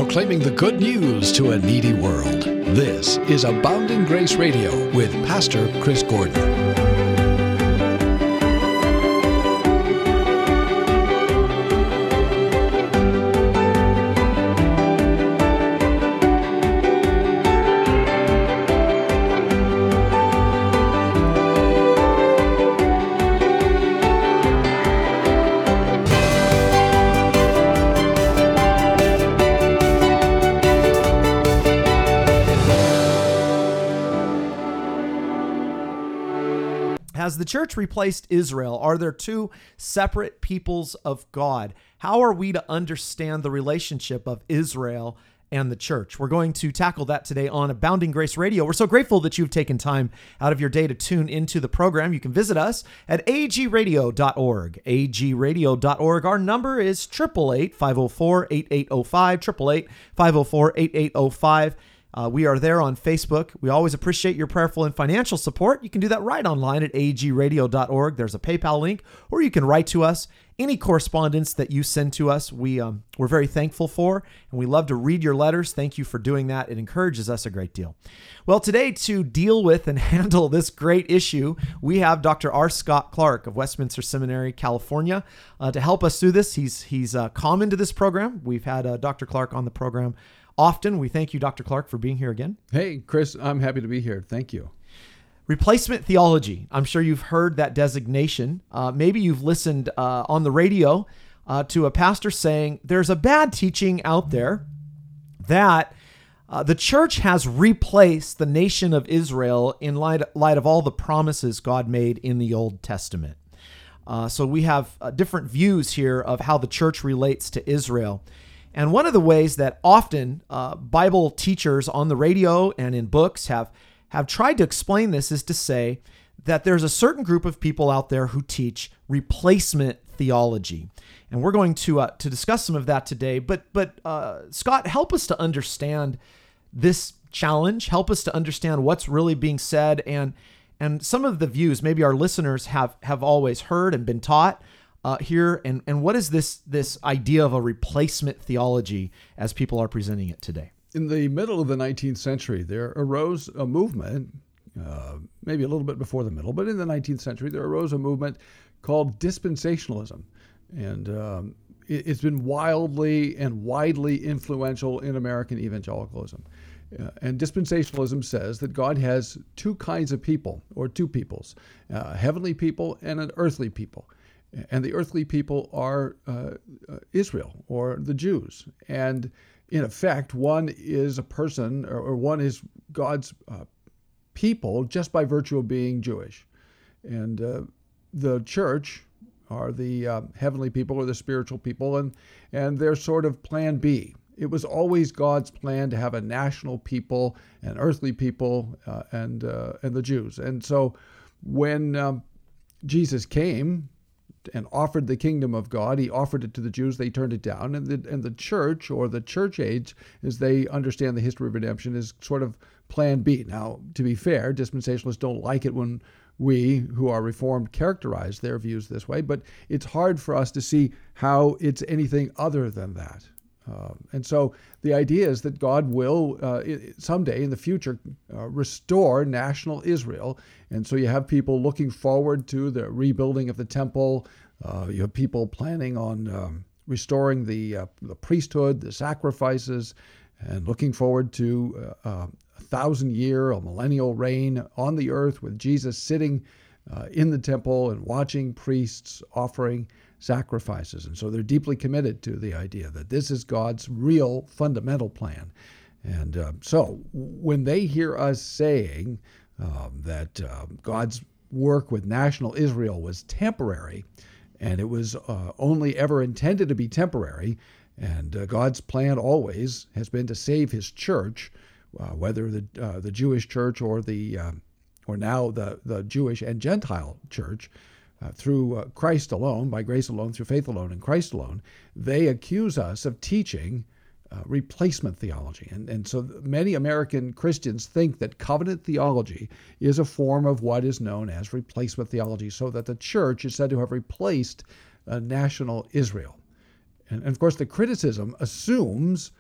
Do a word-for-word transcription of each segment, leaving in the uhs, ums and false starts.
proclaiming the good news to a needy world. This is Abounding Grace Radio with Pastor Chris Gordon. Has the church replaced Israel? Are there two separate peoples of God? How are we to understand the relationship of Israel and the church? We're going to tackle that today on Abounding Grace Radio. We're so grateful that you've taken time out of your day to tune into the program. You can visit us at a g radio dot org, a g radio dot org. Our number is eight eight eight, five oh four, eight eight oh five, eight eight eight, five oh four, eight eight oh five. Uh, we are there on Facebook. We always appreciate your prayerful and financial support. You can do that right online at a g radio dot org. There's a PayPal link, or you can write to us. Any correspondence that you send to us, we, um, we're very thankful for, and we love to read your letters. Thank you for doing that. It encourages us a great deal. Well, today, to deal with and handle this great issue, we have Doctor R. Scott Clark of Westminster Seminary, California, uh, to help us through this. He's, he's uh, common to this program. We've had uh, Doctor Clark on the program often. We thank you, Doctor Clark, for being here again. Hey, Chris, I'm happy to be here. Thank you. Replacement theology. I'm sure you've heard that designation. Uh, maybe you've listened uh, on the radio uh, to a pastor saying there's a bad teaching out there that uh, the church has replaced the nation of Israel in light, light of all the promises God made in the Old Testament. Uh, so we have uh, different views here of how the church relates to Israel. And one of the ways that often uh, Bible teachers on the radio and in books have, have tried to explain this is to say that there's a certain group of people out there who teach replacement theology. And we're going to uh, to discuss some of that today. But, but uh, Scott, help us to understand this challenge. Help us to understand what's really being said and, and some of the views maybe our listeners have, have always heard and been taught Uh, here, and, and what is this this idea of a replacement theology as people are presenting it today? In the middle of the nineteenth century, there arose a movement, uh, maybe a little bit before the middle, but in the nineteenth century, there arose a movement called dispensationalism. And um, it, it's been wildly and widely influential in American evangelicalism. Uh, and dispensationalism says that God has two kinds of people, or two peoples, uh, heavenly people and an earthly people. And the earthly people are uh, uh, Israel, or the Jews. And in effect, one is a person, or, or one is God's uh, people just by virtue of being Jewish. And uh, the church are the uh, heavenly people, or the spiritual people, and, and they're sort of plan B. It was always God's plan to have a national people, an earthly people, uh, and, uh, and the Jews. And so when um, Jesus came and offered the kingdom of God, he offered it to the Jews, they turned it down, and the, and the church, or the church age, as they understand the history of redemption, is sort of plan B. Now, to be fair, dispensationalists don't like it when we, who are Reformed, characterize their views this way, but it's hard for us to see how it's anything other than that. Uh, and so the idea is that God will uh, someday in the future uh, restore national Israel. And so you have people looking forward to the rebuilding of the temple. Uh, you have people planning on um, restoring the, uh, the priesthood, the sacrifices, and looking forward to uh, uh, a thousand year, a millennial reign on the earth with Jesus sitting uh, in the temple and watching priests offering sacrifices. And so they're deeply committed to the idea that this is God's real fundamental plan. And uh, so when they hear us saying um, that uh, God's work with national Israel was temporary, and it was uh, only ever intended to be temporary, and uh, God's plan always has been to save his church, uh, whether the uh, the Jewish church or the uh, or now the, the Jewish and Gentile church, Uh, through uh, Christ alone, by grace alone, through faith alone, in Christ alone, they accuse us of teaching uh, replacement theology. And, and so many American Christians think that covenant theology is a form of what is known as replacement theology, so that the church is said to have replaced uh, national Israel. And, and of course, the criticism assumes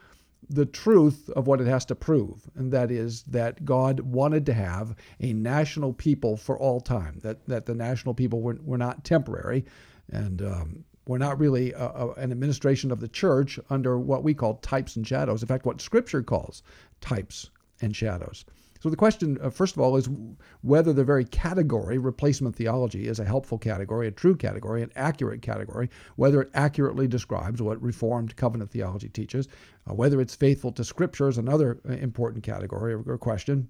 the truth of what it has to prove, and that is that God wanted to have a national people for all time, that, that the national people were, were not temporary, and um, were not really a, a, an administration of the church under what we call types and shadows. In fact, what Scripture calls types and shadows. So the question, uh, first of all, is whether the very category, replacement theology, is a helpful category, a true category, an accurate category, whether it accurately describes what Reformed covenant theology teaches, uh, whether it's faithful to Scripture is another important category or, or question,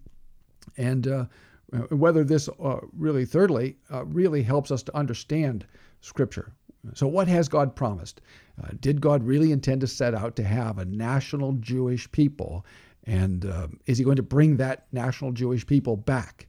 and uh, whether this uh, really, thirdly, uh, really helps us to understand Scripture. So what has God promised? Uh, did God really intend to set out to have a national Jewish people? And uh, is he going to bring that national Jewish people back?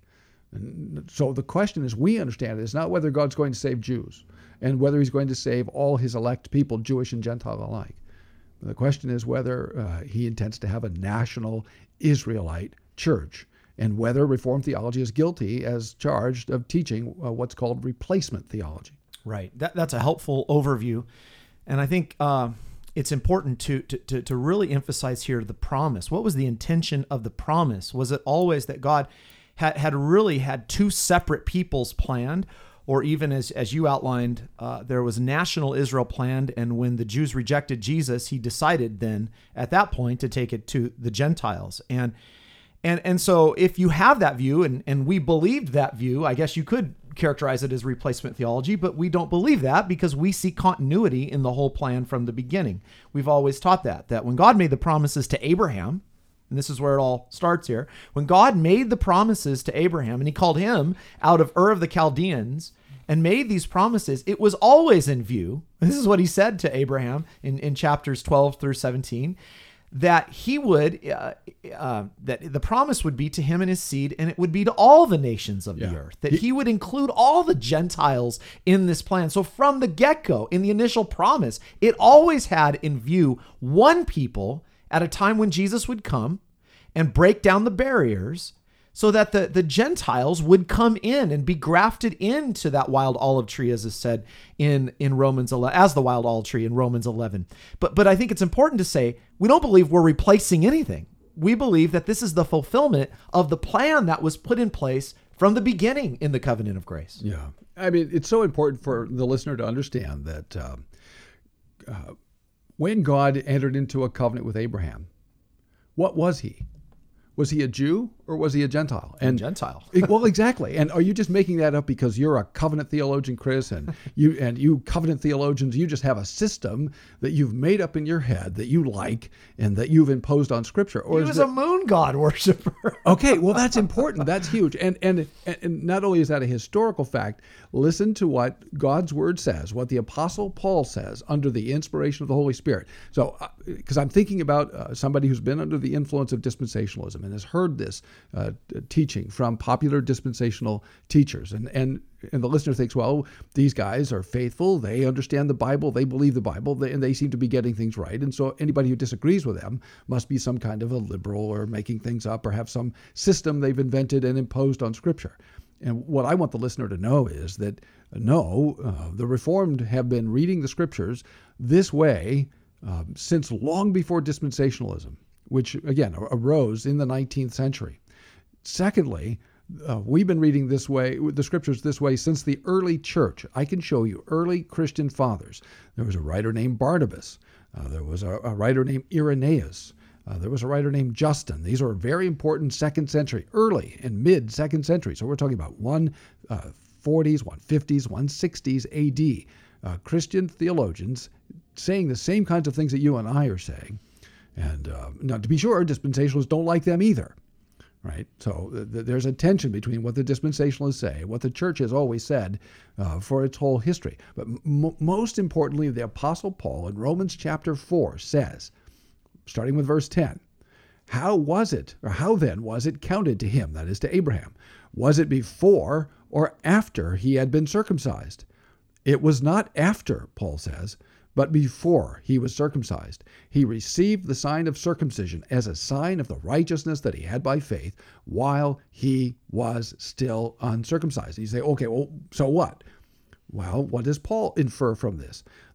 And so the question, as we understand it, is not whether God's going to save Jews and whether he's going to save all his elect people, Jewish and Gentile alike. The question is whether uh, he intends to have a national Israelite church and whether Reformed theology is guilty as charged of teaching uh, what's called replacement theology. Right. That, that's a helpful overview. And I think uh, it's important to, to, to, to really emphasize here the promise. What was the intention of the promise? Was it always that God had, had really had two separate peoples planned? Or even as, as you outlined, uh, there was national Israel planned, and when the Jews rejected Jesus, he decided then at that point to take it to the Gentiles. And and and so if you have that view, and, and we believed that view, I guess you could characterize it as replacement theology, but we don't believe that because we see continuity in the whole plan from the beginning. We've always taught that, that when God made the promises to Abraham, and this is where it all starts here. When God made the promises to Abraham, and he called him out of Ur of the Chaldeans and made these promises, it was always in view. This is what he said to Abraham in, in chapters twelve through seventeen, that he would, uh, uh, that the promise would be to him and his seed, and it would be to all the nations of yeah. the earth, that he, he would include all the Gentiles in this plan. So from the get-go, in the initial promise, it always had in view one people at a time when Jesus would come and break down the barriers so that the, the Gentiles would come in and be grafted into that wild olive tree, as is said in, in Romans eleven, as the wild olive tree in Romans eleven. But, but I think it's important to say, we don't believe we're replacing anything. We believe that this is the fulfillment of the plan that was put in place from the beginning in the covenant of grace. Yeah. I mean, it's so important for the listener to understand that um, uh, when God entered into a covenant with Abraham, what was he? Was he a Jew or was he a Gentile? And a Gentile. Well, exactly. And are you just making that up because you're a covenant theologian, Chris, and you and you covenant theologians, you just have a system that you've made up in your head that you like and that you've imposed on Scripture? Or he is was that, a moon god worshiper. Okay, well, that's important. That's huge. And, and and not only is that a historical fact, listen to what God's Word says, what the Apostle Paul says under the inspiration of the Holy Spirit. So, because uh, I'm thinking about uh, somebody who's been under the influence of dispensationalism and has heard this uh, teaching from popular dispensational teachers. And, and and the listener thinks, well, these guys are faithful. They understand the Bible. They believe the Bible. They, and they seem to be getting things right. And so anybody who disagrees with them must be some kind of a liberal or making things up or have some system they've invented and imposed on Scripture. And what I want the listener to know is that, no, uh, the Reformed have been reading the Scriptures this way uh, since long before dispensationalism, which, again, arose in the nineteenth century. Secondly, uh, we've been reading this way, the Scriptures this way since the early church. I can show you early Christian fathers. There was a writer named Barnabas. Uh, there was a, a writer named Irenaeus. Uh, there was a writer named Justin. These are very important second century, early and mid second century. So we're talking about one forties, one fifties, one sixties A D. Uh, Christian theologians saying the same kinds of things that you and I are saying. And uh, now, to be sure, dispensationalists don't like them either, right? So th- there's a tension between what the dispensationalists say, what the church has always said uh, for its whole history. But m- most importantly, the Apostle Paul in Romans chapter four says, starting with verse ten, how was it, or how then was it counted to him, that is to Abraham? Was it before or after he had been circumcised? It was not after, Paul says, but before he was circumcised. He received the sign of circumcision as a sign of the righteousness that he had by faith while he was still uncircumcised. And you say, okay, well, so what? Well, what does Paul infer from this?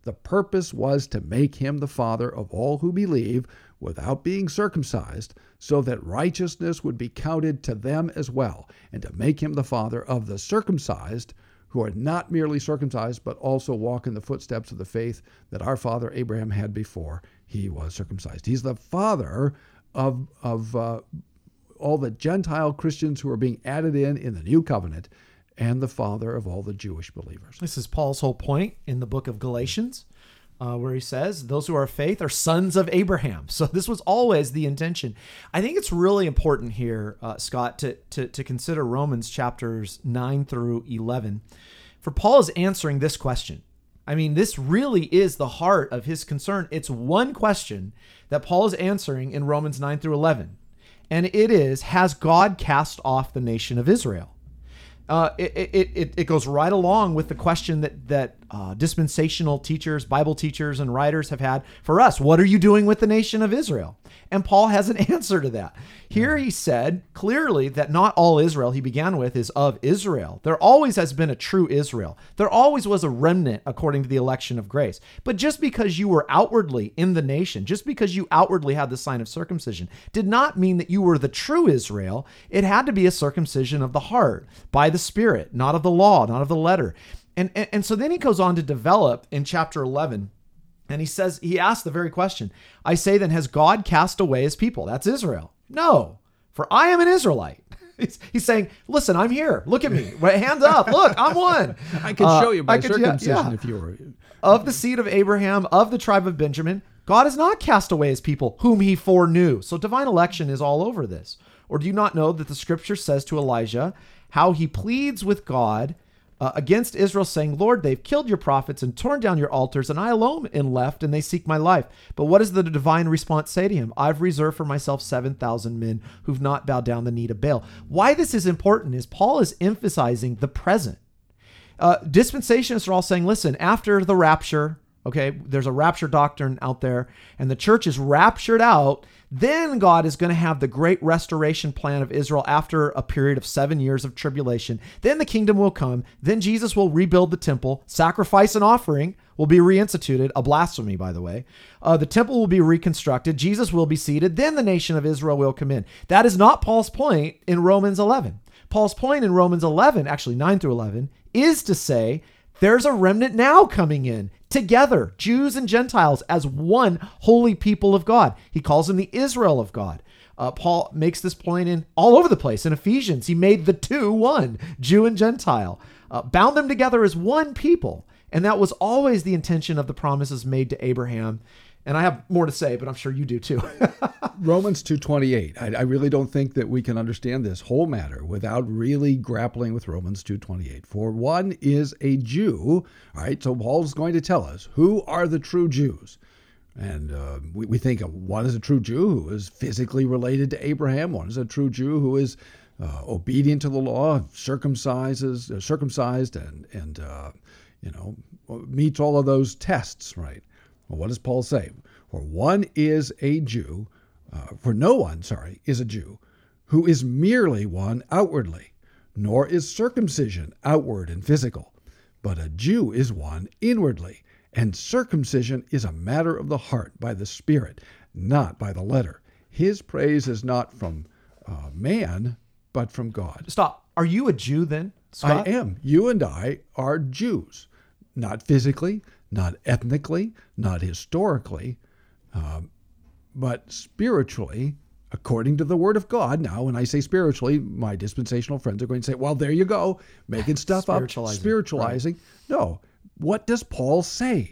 The purpose was to make him the father of all who believe without being circumcised, so that righteousness would be counted to them as well, and to make him the father of the circumcised, who are not merely circumcised, but also walk in the footsteps of the faith that our father Abraham had before he was circumcised. He's the father of, of uh, all the Gentile Christians who are being added in in the new covenant, and the father of all the Jewish believers. This is Paul's whole point in the book of Galatians, uh, where he says, those who are of faith are sons of Abraham. So this was always the intention. I think it's really important here, uh, Scott, to, to, to consider Romans chapters nine through eleven. For Paul is answering this question. I mean, this really is the heart of his concern. It's one question that Paul is answering in Romans nine through eleven. And it is, has God cast off the nation of Israel? Uh, it, it, it, it goes right along with the question that, that uh, dispensational teachers, Bible teachers, and writers have had for us. What are you doing with the nation of Israel? And Paul has an answer to that. Here he said clearly that not all Israel he began with is of Israel. There always has been a true Israel. There always was a remnant according to the election of grace. But just because you were outwardly in the nation, just because you outwardly had the sign of circumcision, did not mean that you were the true Israel. It had to be a circumcision of the heart by the Spirit, not of the law, not of the letter. And, and, and so then he goes on to develop in chapter eleven. And he says, he asked the very question, I say then, has God cast away his people? That's Israel. No, for I am an Israelite. He's, he's saying, listen, I'm here. Look at me. Hands up. Look, I'm one. I can Uh, show you by I could- yeah, circumcision yeah. if you were. Of the seed of Abraham, of the tribe of Benjamin, God has not cast away his people, whom he foreknew. So divine election is all over this. Or do you not know that the scripture says to Elijah how he pleads with God Uh, against Israel, saying, Lord, they've killed your prophets and torn down your altars, and I alone am left, and they seek my life. But what does the divine response say to him? I've reserved for myself seven thousand men who've not bowed down the knee to Baal. Why this is important is Paul is emphasizing the present. Uh, dispensationalists are all saying, listen, after the rapture, okay, there's a rapture doctrine out there, and the church is raptured out, then God is going to have the great restoration plan of Israel after a period of seven years of tribulation. Then the kingdom will come. Then Jesus will rebuild the temple. Sacrifice and offering will be reinstituted. A blasphemy, by the way. Uh, the temple will be reconstructed. Jesus will be seated. Then the nation of Israel will come in. That is not Paul's point in Romans eleven. Paul's point in Romans eleven, actually nine through eleven, is to say there's a remnant now coming in together, Jews and Gentiles, as one holy people of God. He calls them the Israel of God. Uh, Paul makes this point in all over the place. In Ephesians, he made the two one, Jew and Gentile, uh, bound them together as one people. And that was always the intention of the promises made to Abraham. And I have more to say, but I'm sure you do too. Romans two twenty-eight. I, I really don't think that we can understand this whole matter without really grappling with Romans two twenty-eight. For one is a Jew. All right, so Paul's going to tell us who are the true Jews. And uh, we, we think of one is a true Jew who is physically related to Abraham. One is a true Jew who is uh, obedient to the law, circumcises, uh, circumcised, and and uh, you know meets all of those tests, right? Well, what does Paul say? For one is a Jew, uh, for no one, sorry, is a Jew, who is merely one outwardly, nor is circumcision outward and physical, but a Jew is one inwardly, and circumcision is a matter of the heart by the Spirit, not by the letter. His praise is not from uh, man, but from God. Stop. Are you a Jew then, Scott? I am. You and I are Jews, not physically, not ethnically, not historically, um, but spiritually, according to the Word of God. Now, when I say spiritually, my dispensational friends are going to say, well, there you go, making stuff up, Spiritualizing. spiritualizing. Right. No. What does Paul say?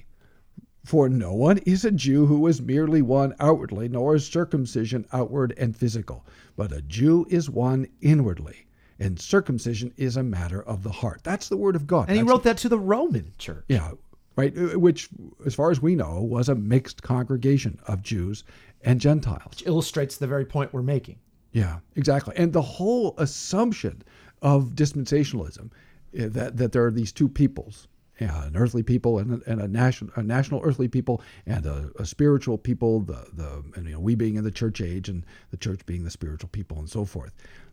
For no one is a Jew who is merely one outwardly, nor is circumcision outward and physical, but a Jew is one inwardly, and circumcision is a matter of the heart. That's the Word of God. And he That's wrote that to the Roman church. Yeah, right, which, as far as we know, was a mixed congregation of Jews and Gentiles. Which illustrates the very point we're making. Yeah, exactly. And the whole assumption of dispensationalism, uh, that, that there are these two peoples, yeah, an earthly people and a, and a national a national earthly people and a, a spiritual people, the the and, you know, we being in the church age and the church being the spiritual people and so forth.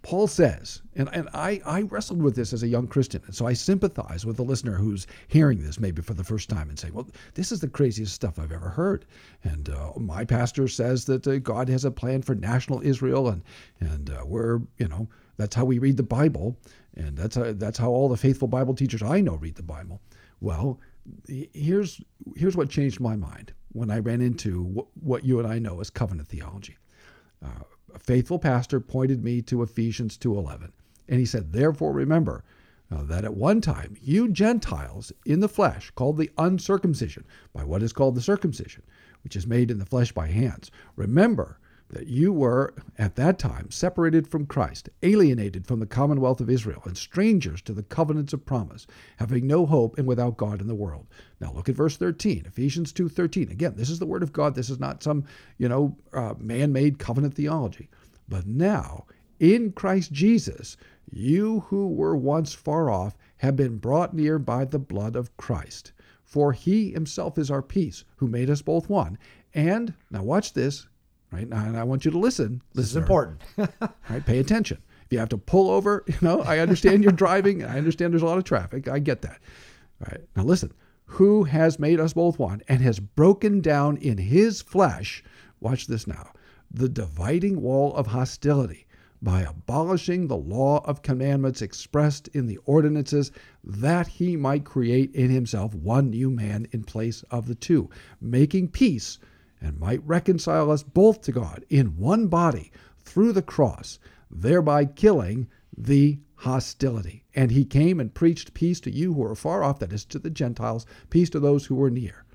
Paul says, and, and I, I wrestled with this as a young Christian, and so I sympathize with the listener who's hearing this maybe for the first time and saying, well, this is the craziest stuff I've ever heard. And uh, my pastor says that uh, God has a plan for national Israel, and and uh, we're, you know, that's how we read the Bible, and that's how, that's how all the faithful Bible teachers I know read the Bible. Well, here's here's what changed my mind when I ran into what, what you and I know as covenant theology. Uh, a faithful pastor pointed me to Ephesians two eleven, and he said, therefore remember uh, that at one time you Gentiles in the flesh, called the uncircumcision by what is called the circumcision, which is made in the flesh by hands. Remember that you were at that time separated from Christ, alienated from the commonwealth of Israel, and strangers to the covenants of promise, having no hope and without God in the world. Now look at verse thirteen, Ephesians two thirteen. Again, this is the word of God. This is not some, you know, uh, man-made covenant theology. But now, in Christ Jesus, you who were once far off have been brought near by the blood of Christ. For he himself is our peace, who made us both one. And, now watch this, right? And I want you to listen. This is important. Right? Pay attention. If you have to pull over, you know, I understand you're driving. I understand there's a lot of traffic. I get that. All right. Now listen. Who has made us both one and has broken down in his flesh, watch this now, the dividing wall of hostility by abolishing the law of commandments expressed in the ordinances, that he might create in himself one new man in place of the two, making peace, and might reconcile us both to God in one body through the cross, thereby killing the hostility. And he came and preached peace to you who are far off, that is to the Gentiles, peace to those who were near.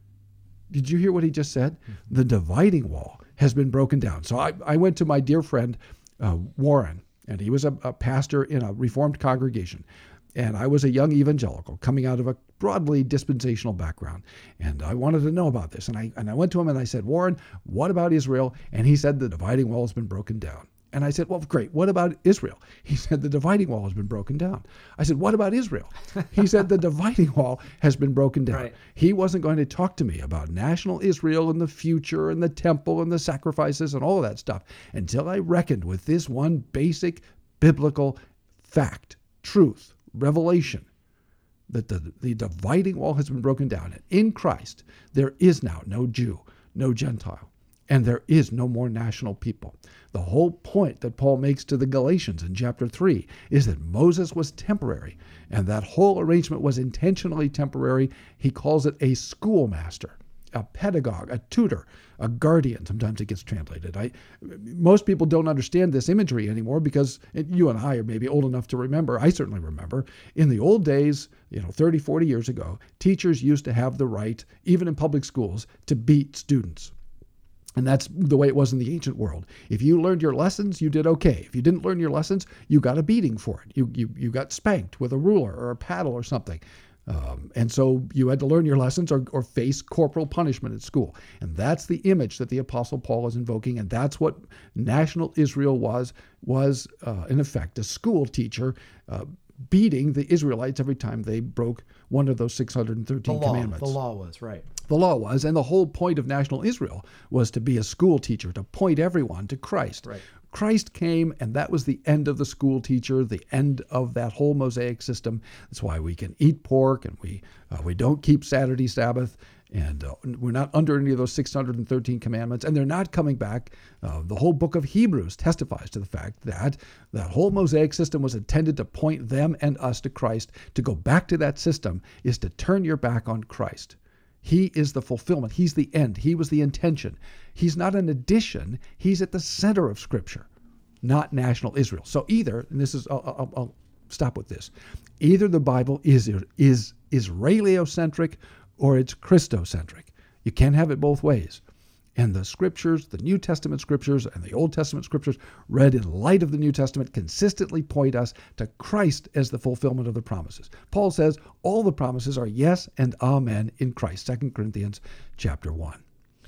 Did you hear what he just said? Mm-hmm. The dividing wall has been broken down. So I, I went to my dear friend uh, Warren, and he was a, a pastor in a Reformed congregation. And I was a young evangelical coming out of a broadly dispensational background. And I wanted to know about this. And I and I went to him and I said, Warren, what about Israel? And he said, the dividing wall has been broken down. And I said, well, great. What about Israel? He said, the dividing wall has been broken down. I said, what about Israel? He said, the dividing wall has been broken down. Right. He wasn't going to talk to me about national Israel and the future and the temple and the sacrifices and all of that stuff until I reckoned with this one basic biblical fact, truth, revelation, that the, the dividing wall has been broken down. And in Christ, there is now no Jew, no Gentile, and there is no more national people. The whole point that Paul makes to the Galatians in chapter three is that Moses was temporary, and that whole arrangement was intentionally temporary. He calls it a schoolmaster, a pedagogue, a tutor, a guardian. Sometimes it gets translated. I, most people don't understand this imagery anymore because you and I are maybe old enough to remember. I certainly remember. In the old days, you know, thirty, forty years ago, teachers used to have the right, even in public schools, to beat students. And that's the way it was in the ancient world. If you learned your lessons, you did okay. If you didn't learn your lessons, you got a beating for it. You you, you got spanked with a ruler or a paddle or something. Um, and so you had to learn your lessons or, or face corporal punishment at school. And that's the image that the Apostle Paul is invoking. And that's what national Israel was, was uh, in effect, a school teacher uh, beating the Israelites every time they broke one of those six hundred thirteen the law, commandments. The law was, right. The law was, and the whole point of national Israel was to be a school teacher, to point everyone to Christ. Right. Christ came, and that was the end of the school teacher, the end of that whole Mosaic system. That's why we can eat pork, and we uh, we don't keep Saturday Sabbath, and uh, we're not under any of those six hundred thirteen commandments, and they're not coming back. Uh, the whole book of Hebrews testifies to the fact that that whole Mosaic system was intended to point them and us to Christ. To go back to that system is to turn your back on Christ. He is the fulfillment. He's the end. He was the intention. He's not an addition. He's at the center of Scripture, not national Israel. So either, and this is, I'll, I'll, I'll stop with this, either the Bible is, is Israeliocentric or it's Christocentric. You can't have it both ways. And the Scriptures, the New Testament Scriptures and the Old Testament Scriptures, read in light of the New Testament, consistently point us to Christ as the fulfillment of the promises. Paul says all the promises are yes and amen in Christ, Second Corinthians chapter one.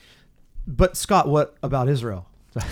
But Scott, what about Israel?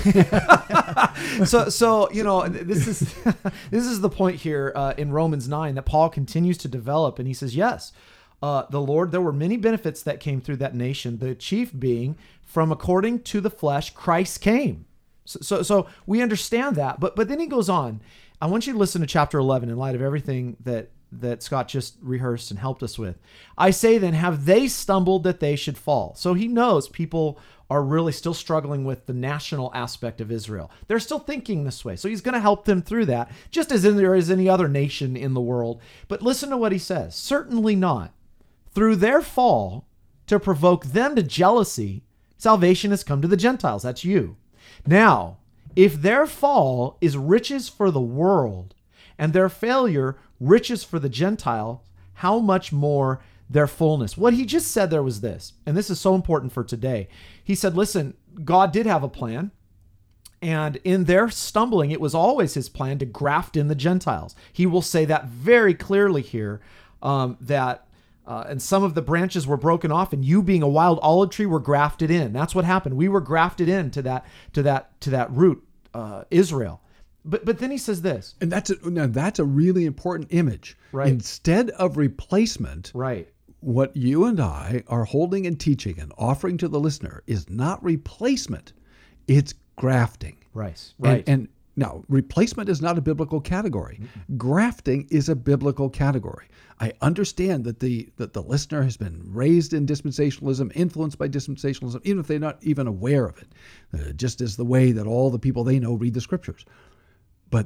so, so you know, this is this is the point here uh, in Romans nine that Paul continues to develop, and he says, yes, uh, the Lord, there were many benefits that came through that nation, the chief being from according to the flesh, Christ came. So, so, so we understand that. But but then he goes on. I want you to listen to chapter eleven in light of everything that, that Scott just rehearsed and helped us with. I say then, have they stumbled that they should fall? So he knows people are really still struggling with the national aspect of Israel. They're still thinking this way. So he's going to help them through that, just as in there is any other nation in the world. But listen to what he says. Certainly not. Through their fall, to provoke them to jealousy, salvation has come to the Gentiles. That's you. Now, if their fall is riches for the world, and their failure riches for the Gentiles, how much more their fullness? What he just said there was this, and this is so important for today. He said, listen, God did have a plan, and in their stumbling, it was always his plan to graft in the Gentiles. He will say that very clearly here, um, that Uh, and some of the branches were broken off, and you, being a wild olive tree, were grafted in. That's what happened. We were grafted into that, to that, to that root, uh, Israel. But but then he says this, and that's a, now that's a really important image. Right. Instead of replacement, right? What you and I are holding and teaching and offering to the listener is not replacement; it's grafting. Right. Right. And, and now, replacement is not a biblical category. Mm-mm. Grafting is a biblical category. I understand that the that the listener has been raised in dispensationalism, influenced by dispensationalism, even if they're not even aware of it, uh, just as the way that all the people they know read the scriptures. But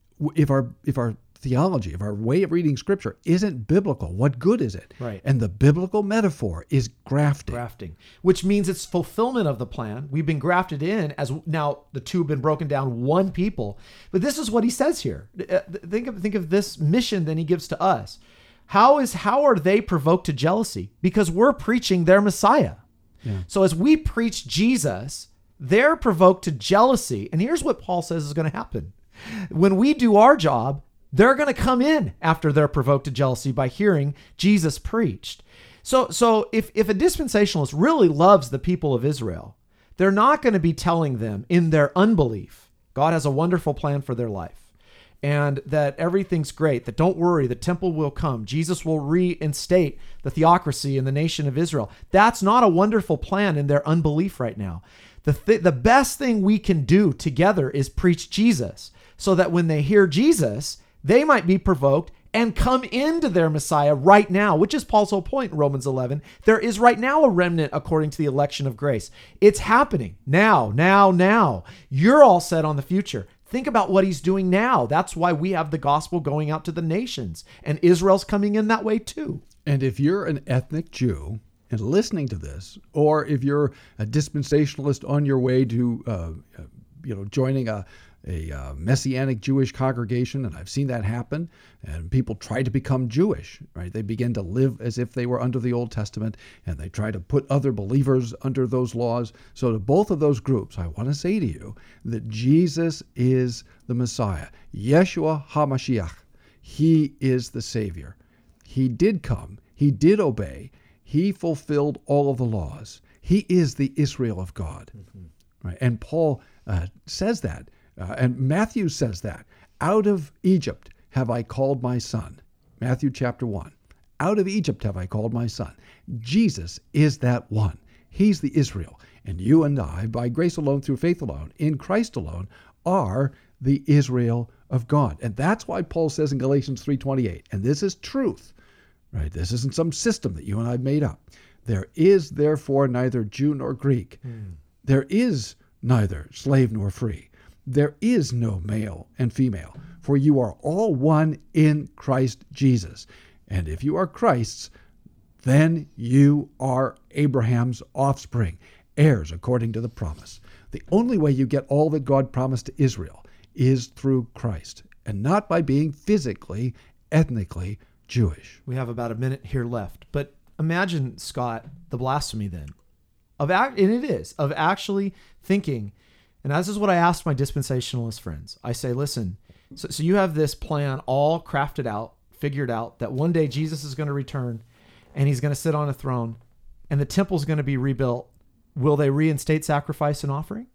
if our if our theology, if our way of reading scripture isn't biblical, what good is it? Right. And the biblical metaphor is grafting. Grafting, which means it's fulfillment of the plan. We've been grafted in, as now the two have been broken down, one people. But this is what he says here. Think of think of this mission that he gives to us. How is how are they provoked to jealousy? Because we're preaching their Messiah. Yeah. So as we preach Jesus, they're provoked to jealousy. And here's what Paul says is going to happen. When we do our job, they're going to come in after they're provoked to jealousy by hearing Jesus preached. So, so if, if a dispensationalist really loves the people of Israel, they're not going to be telling them in their unbelief, God has a wonderful plan for their life, and that everything's great, that don't worry, the temple will come. Jesus will reinstate the theocracy in the nation of Israel. That's not a wonderful plan in their unbelief right now. The, th- the best thing we can do together is preach Jesus, so that when they hear Jesus, they might be provoked and come into their Messiah right now, which is Paul's whole point in Romans eleven. There is right now a remnant according to the election of grace. It's happening now, now, now. You're all set on the future. Think about what he's doing now. That's why we have the gospel going out to the nations, and Israel's coming in that way too. And if you're an ethnic Jew and listening to this, or if you're a dispensationalist on your way to, uh, you know, joining a a uh, Messianic Jewish congregation, and I've seen that happen, and people try to become Jewish, right? They begin to live as if they were under the Old Testament, and they try to put other believers under those laws. So to both of those groups, I want to say to you that Jesus is the Messiah. Yeshua HaMashiach. He is the Savior. He did come. He did obey. He fulfilled all of the laws. He is the Israel of God. Mm-hmm. Right? And Paul uh, says that. Uh, and Matthew says that. Out of Egypt have I called my son. Matthew chapter one. Out of Egypt have I called my son. Jesus is that one. He's the Israel. And you and I, by grace alone, through faith alone, in Christ alone, are the Israel of God. And that's why Paul says in Galatians three twenty-eight, and this is truth, right? This isn't some system that you and I made up. There is therefore neither Jew nor Greek. Mm. There is neither slave nor free. There is no male and female, for you are all one in Christ Jesus. And if you are Christ's, then you are Abraham's offspring, heirs according to the promise. The only way you get all that God promised to Israel is through Christ, and not by being physically, ethnically Jewish. We have about a minute here left, but imagine, Scott, the blasphemy then, of act, and it is, of actually thinking. And this is what I asked my dispensationalist friends. I say, listen, so, so you have this plan all crafted out, figured out, that one day Jesus is going to return and he's going to sit on a throne and the temple's going to be rebuilt. Will they reinstate sacrifice and offering?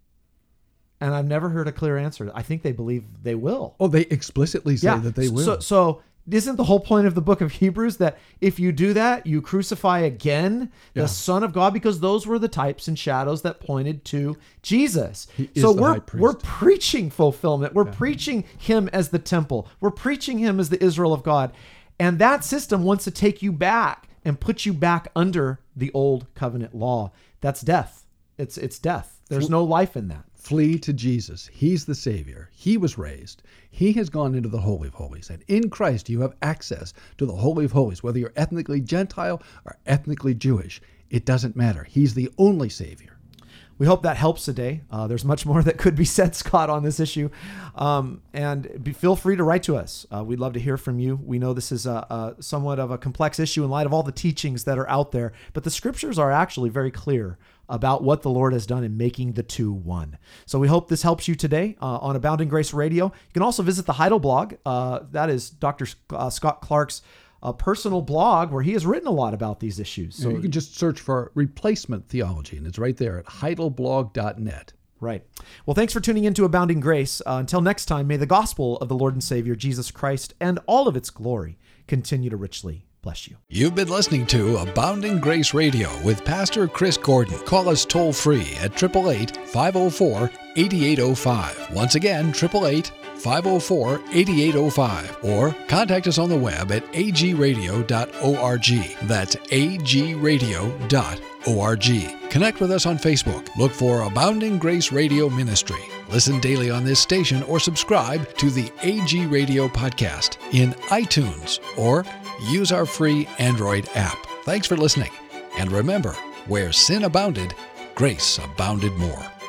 And I've never heard a clear answer. I think they believe they will. Oh, they explicitly say yeah. that they will. So, so Isn't the whole point of the book of Hebrews that if you do that, you crucify again the Yeah. Son of God, because those were the types and shadows that pointed to Jesus. He is so the we're high priest. we're preaching fulfillment. We're preaching him as the temple. We're preaching him as the Israel of God. And that system wants to take you back and put you back under the old covenant law. That's death. It's it's death. There's no life in that. Flee to Jesus. He's the Savior. He was raised. He has gone into the Holy of Holies. And in Christ, you have access to the Holy of Holies, whether you're ethnically Gentile or ethnically Jewish. It doesn't matter. He's the only Savior. We hope that helps today. Uh, there's much more that could be said, Scott, on this issue. Um, and be, feel free to write to us. Uh, we'd love to hear from you. We know this is a, a somewhat of a complex issue in light of all the teachings that are out there, but the scriptures are actually very clear about what the Lord has done in making the two one. So we hope this helps you today uh, on Abounding Grace Radio. You can also visit the Heidel blog. Uh, that is Doctor Uh, Scott Clark's uh, personal blog, where he has written a lot about these issues. So So you can just search for replacement theology, and it's right there at heidelblog dot net. Right. Well, thanks for tuning in to Abounding Grace. Uh, until next time, may the gospel of the Lord and Savior Jesus Christ and all of its glory continue to richly bless you. You've been listening to Abounding Grace Radio with Pastor Chris Gordon. Call us toll free at eight eight eight, five oh four, eight eight oh five. Once again, eight eight eight, five oh four, eight eight oh five. Or contact us on the web at a g radio dot org. That's a g radio dot org. Connect with us on Facebook. Look for Abounding Grace Radio Ministry. Listen daily on this station or subscribe to the A G Radio podcast in iTunes or use our free Android app. Thanks for listening. And remember, where sin abounded, grace abounded more.